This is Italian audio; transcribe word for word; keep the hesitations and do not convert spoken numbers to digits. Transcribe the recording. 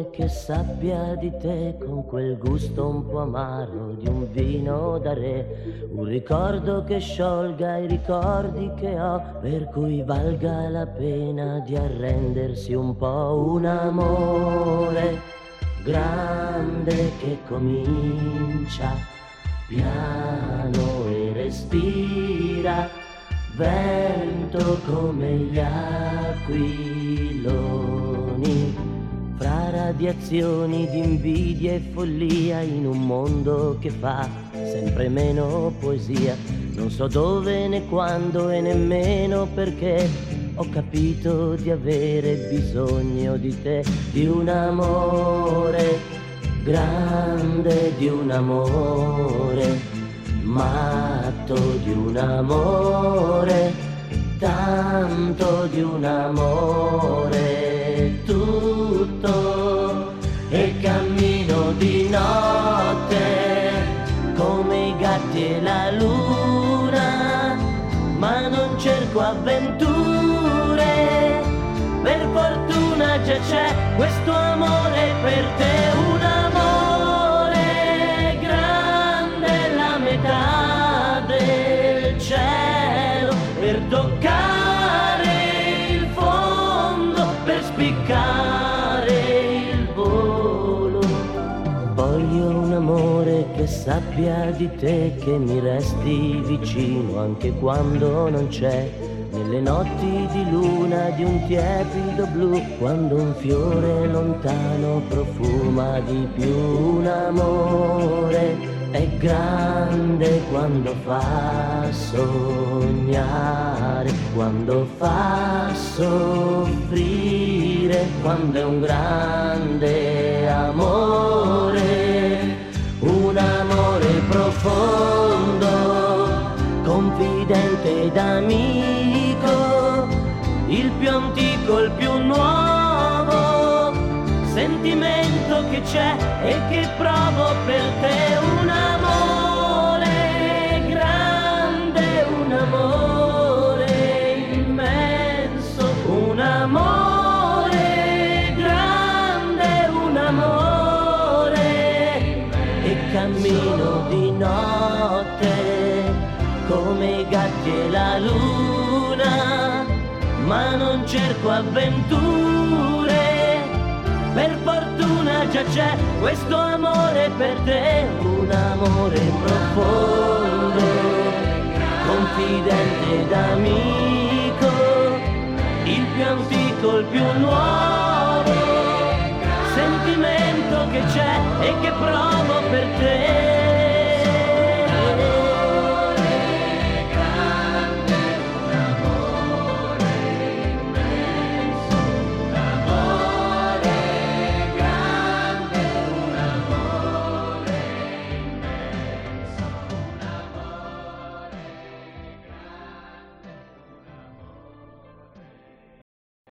amore che sappia di te con quel gusto un po' amaro di un vino da re, un ricordo che sciolga i ricordi che ho, per cui valga la pena di arrendersi un po'. Un amore grande che comincia piano e respira, vento come gli aquiloni, fra radiazioni di invidia e follia, in un mondo che fa sempre meno poesia. Non so dove né quando e nemmeno perché ho capito di avere bisogno di te, di un amore grande, di un amore matto, di un amore, tanto di un amore tutto, e cammino di notte come i gatti e la luna, ma non cerco avventure, per fortuna già c'è questo amore per te. Un amore grande, la metà del cielo, per toccare il fondo, per spiccare il volo. Voglio un amore che sappia di te, che mi resti vicino anche quando non c'è, nelle notti di luna di un tiepido blu, quando un fiore lontano profuma di più. Un amore è grande quando fa sognare, quando fa soffrire, quando è un grande amore, un amore profondo, confidente ed amico, il più antico, il più nuovo sentimento che c'è e che provo per te. Un amore grande, un amore immenso, un amore grande, un amore, e cammino di notte come i gatti e la luna, ma non cerco avventure, per fortuna già c'è questo amore per te. Un amore profondo, confidente ed amico, il più antico, il più nuovo sentimento che c'è e che provo per te.